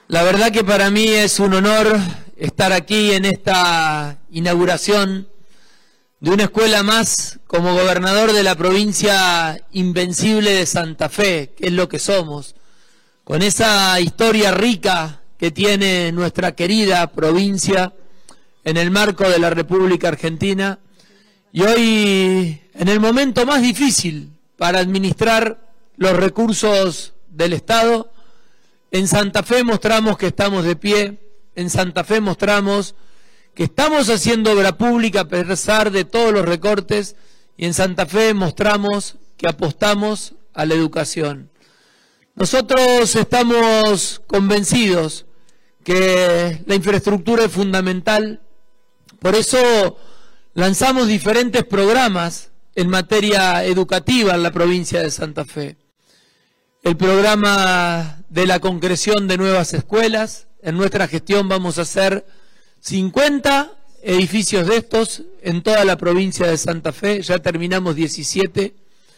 La verdad que para mí es un honor estar aquí en esta inauguración de una escuela más como gobernador de la provincia invencible de Santa Fe, que es lo que somos, con esa historia rica que tiene nuestra querida provincia en el marco de la República Argentina, y hoy en el momento más difícil para administrar los recursos del Estado. En Santa Fe mostramos que estamos de pie, en Santa Fe mostramos que estamos haciendo obra pública a pesar de todos los recortes, y en Santa Fe mostramos que apostamos a la educación. Nosotros estamos convencidos que la infraestructura es fundamental, por eso lanzamos diferentes programas en materia educativa en la provincia de Santa Fe. El programa de la concreción de nuevas escuelas. En nuestra gestión vamos a hacer 50 edificios de estos en toda la provincia de Santa Fe, ya terminamos 17.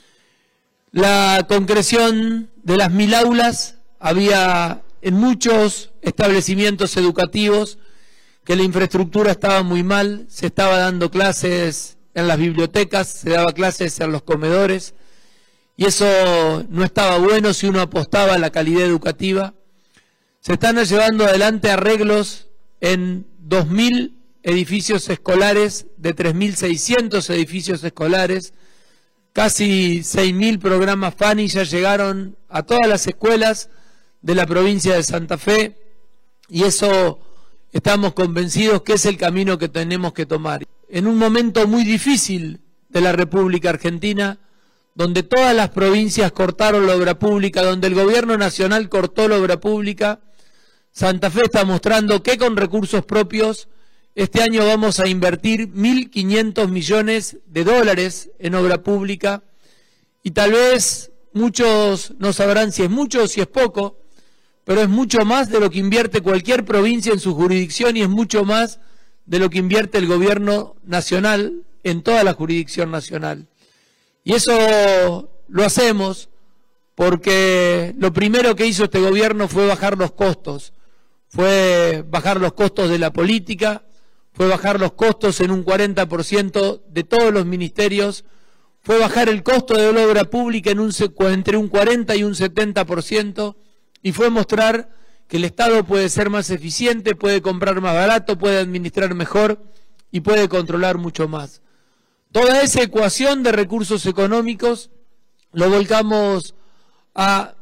La concreción de las 1000 aulas. Había en muchos establecimientos educativos que la infraestructura estaba muy mal, se estaba dando clases en las bibliotecas, se daba clases en los comedores, y eso no estaba bueno si uno apostaba a la calidad educativa. Se están llevando adelante arreglos en 2000 edificios escolares, de 3600 edificios escolares, casi 6000 programas FANI ya llegaron a todas las escuelas de la provincia de Santa Fe, y eso estamos convencidos que es el camino que tenemos que tomar. En un momento muy difícil de la República Argentina, donde todas las provincias cortaron la obra pública, donde el gobierno nacional cortó la obra pública, Santa Fe está mostrando que con recursos propios este año vamos a invertir 1.500 millones de dólares en obra pública, y tal vez muchos no sabrán si es mucho o si es poco, pero es mucho más de lo que invierte cualquier provincia en su jurisdicción, y es mucho más de lo que invierte el gobierno nacional en toda la jurisdicción nacional. Y eso lo hacemos porque lo primero que hizo este gobierno fue bajar los costos. Fue bajar los costos de la política, fue bajar los costos en un 40% de todos los ministerios, fue bajar el costo de la obra pública entre un 40 y un 70%, y fue mostrar que el Estado puede ser más eficiente, puede comprar más barato, puede administrar mejor y puede controlar mucho más. Toda esa ecuación de recursos económicos lo volcamos a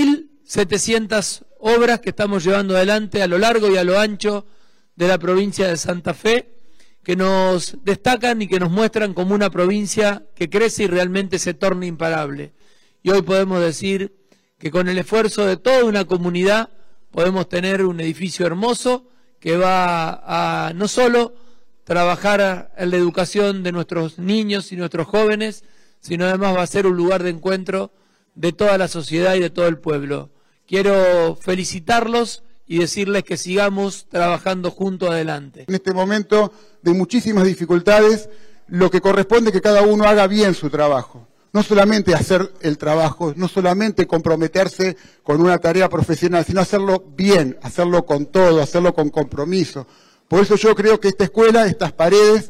1.700 obras que estamos llevando adelante a lo largo y a lo ancho de la provincia de Santa Fe, que nos destacan y que nos muestran como una provincia que crece y realmente se torna imparable. Y hoy podemos decir que con el esfuerzo de toda una comunidad podemos tener un edificio hermoso que va a no solo trabajar en la educación de nuestros niños y nuestros jóvenes, sino además va a ser un lugar de encuentro de toda la sociedad y de todo el pueblo. Quiero felicitarlos y decirles que sigamos trabajando juntos adelante. En este momento de muchísimas dificultades, lo que corresponde es que cada uno haga bien su trabajo. No solamente hacer el trabajo, no solamente comprometerse con una tarea profesional, sino hacerlo bien, hacerlo con todo, hacerlo con compromiso. Por eso yo creo que esta escuela, estas paredes,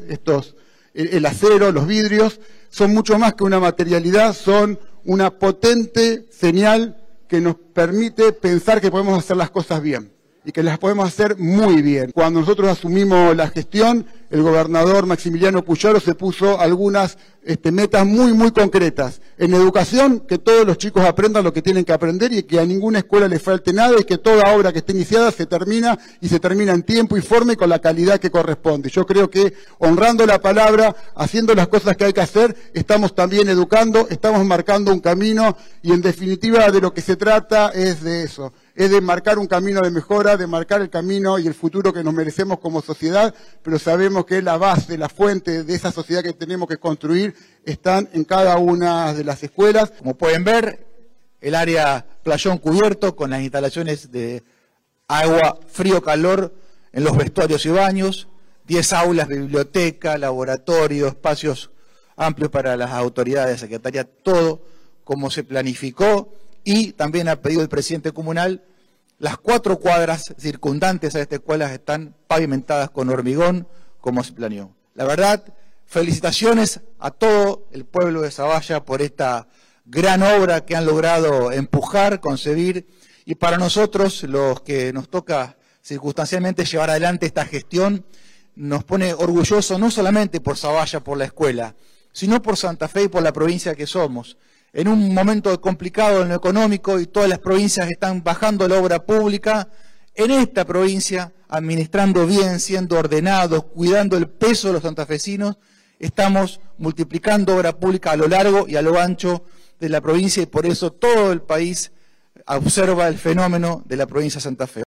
el acero, los vidrios, son mucho más que una materialidad, son una potente señal que nos permite pensar que podemos hacer las cosas bien y que las podemos hacer muy bien. Cuando nosotros asumimos la gestión, el gobernador Maximiliano Puyaro se puso algunas metas muy concretas. En educación, que todos los chicos aprendan lo que tienen que aprender y que a ninguna escuela le falte nada, y que toda obra que esté iniciada se termina y se termina en tiempo y forma y con la calidad que corresponde. Yo creo que honrando la palabra, haciendo las cosas que hay que hacer, estamos también educando, estamos marcando un camino, y en definitiva de lo que se trata es de eso. Es de marcar un camino de mejora, de marcar el camino y el futuro que nos merecemos como sociedad, pero sabemos que la base, la fuente de esa sociedad que tenemos que construir están en cada una de las escuelas. Como pueden ver, el área playón cubierto con las instalaciones de agua, frío, calor en los vestuarios y baños, 10 aulas de biblioteca, laboratorio, espacios amplios para las autoridades, secretaría, todo como se planificó. Y también ha pedido el presidente comunal Las 4 cuadras circundantes a esta escuela están pavimentadas con hormigón, como se planeó. La verdad, felicitaciones a todo el pueblo de Zavalla por esta gran obra que han logrado empujar, concebir, y para nosotros, los que nos toca circunstancialmente llevar adelante esta gestión, nos pone orgulloso no solamente por Zavalla, por la escuela, sino por Santa Fe y por la provincia que somos. En un momento complicado en lo económico y todas las provincias están bajando la obra pública, en esta provincia, administrando bien, siendo ordenados, cuidando el peso de los santafesinos, estamos multiplicando obra pública a lo largo y a lo ancho de la provincia y por eso todo el país observa el fenómeno de la provincia de Santa Fe.